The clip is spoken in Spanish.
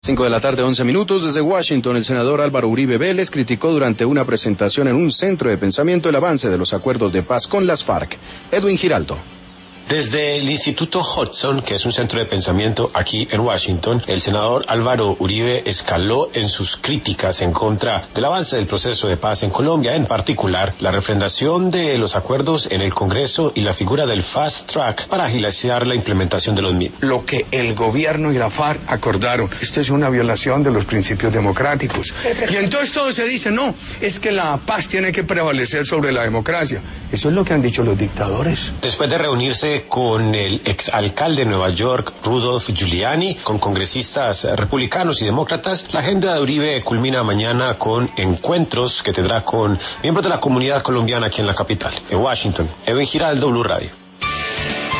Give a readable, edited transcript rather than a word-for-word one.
5 de la tarde, 11 minutos. Desde Washington, el senador Álvaro Uribe Vélez criticó durante una presentación en un centro de pensamiento el avance de los acuerdos de paz con las FARC. Edwin Giraldo. Desde el Instituto Hudson, que es un centro de pensamiento aquí en Washington, el senador Álvaro Uribe escaló en sus críticas en contra del avance del proceso de paz en Colombia, en particular la refrendación de los acuerdos en el Congreso y la figura del fast track para agilizar la implementación de los mismos. Lo que el gobierno y la FARC acordaron, esto es una violación de los principios democráticos. Y entonces todo se dice, no, es que la paz tiene que prevalecer sobre la democracia. Eso es lo que han dicho los dictadores. Después de reunirse con el exalcalde de Nueva York, Rudolph Giuliani, con congresistas republicanos y demócratas, la agenda de Uribe culmina mañana con encuentros que tendrá con miembros de la comunidad colombiana aquí en la capital. En Washington, Edwin Giraldo, Blue Radio.